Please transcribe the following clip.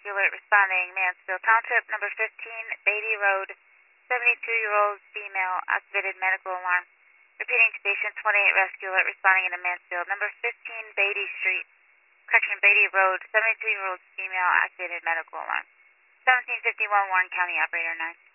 Rescue Alert responding, Mansfield Township, number 15, Beatty Road, 72-year-old female, activated medical alarm. Repeating station 28 Rescue Alert responding into Mansfield, number 15, Beatty Street, Beatty Road, 72-year-old female, activated medical alarm. 1751 Warren County, operator 9.